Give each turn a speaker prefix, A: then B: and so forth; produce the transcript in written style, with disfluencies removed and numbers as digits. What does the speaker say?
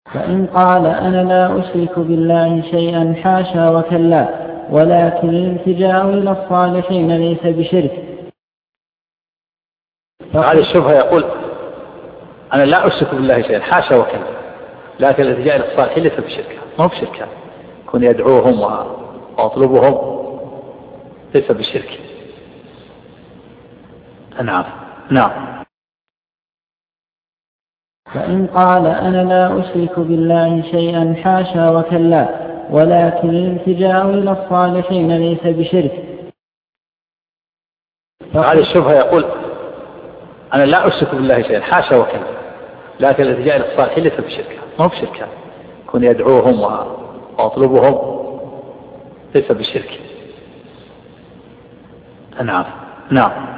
A: فإن قال أنا لا أشرك بالله شيئا حاشا وكلا، ولكن الالتجاء إلى الصالحين ليس بشرك.
B: هذه الشبهة يقول أنا لا أشرك بالله شيئا حاشا وكلا، لكن الالتجاء إلى الصالحين ليس بشرك. ما هو بشرك، كن يدعوهم وأطلبهم ليس بشرك. نعم.
A: فإن قال أنا لا أشرك بالله شيئا حاشا وكلا، ولكن الالتجاء إلى الصالحين ليس بشرك.
B: هذه الشبهة يقول أنا لا أشرك بالله شيئا حاشا وكلا، لكن الالتجاء إلى الصالحين ليس بشرك. ما هو بشرك، كن يدعوهم وأطلبهم ليس بشرك. نعم.